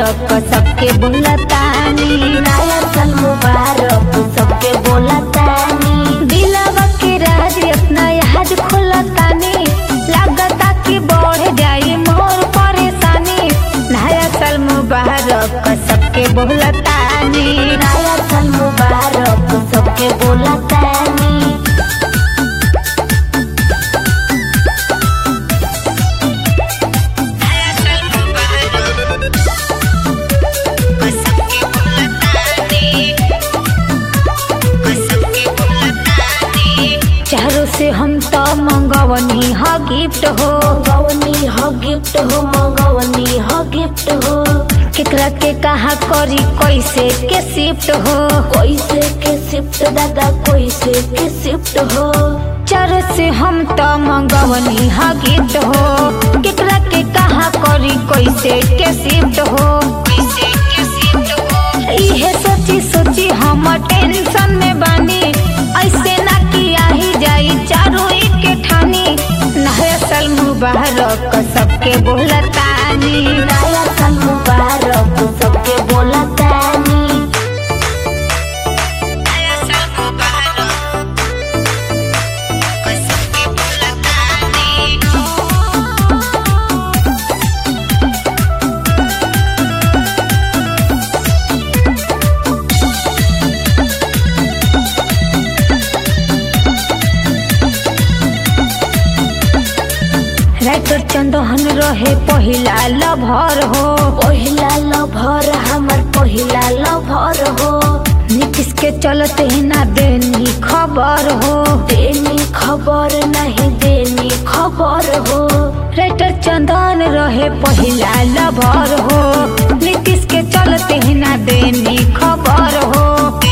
मुबारक सबके बोलतानी, नया साल मुबारक सबके बोलतानी। दिलवा के राज अपना याद खोलतानी, लागता कि बढ़ जाई मोर परेशानी। नया साल मुबारक सबके बोलतानी, नया साल मुबारक सबके बोलतानी। चारों से हम तो मंगवनी ह गिफ्ट हो, मंगवनी ह गिफ्ट हो, मंगवनी ह गिफ्ट हो। केकरा के कहा करी कैसे के शिफ्ट हो, कैसे के शिफ्ट दादा कैसे के शिफ्ट हो। चारों से हम तो मंगवनी ह गिफ्ट हो, केकरा के कहा करी कैसे के शिफ्ट हो। इहे सोची सोची हम टेंशन में बानी, ऐसे ना कि आही जाई चारों एक ठानी। नया साल मुबारक सबके बोलतानी, नया साल मुबारक सबके बोलतानी। राइटर चंदन रहे पहिला लभर हो, पहिला लभर हमर पहिला लभर हो। नीतीश के चलते ना देनी खबर हो, देनी खबर नहीं देनी खबर हो। राइटर चंदन रहे पहिला लभर हो, नीतीश के चलते ना देनी खबर हो।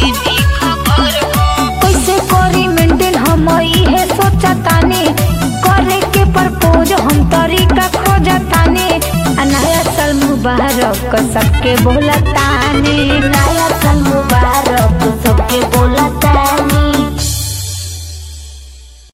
कैसे करी मेंटेन हम इहे सोचतानी, करे के प्रपोज हम तरीका खोजतानी। नया साल मुबारक सबके बोलतानी, नया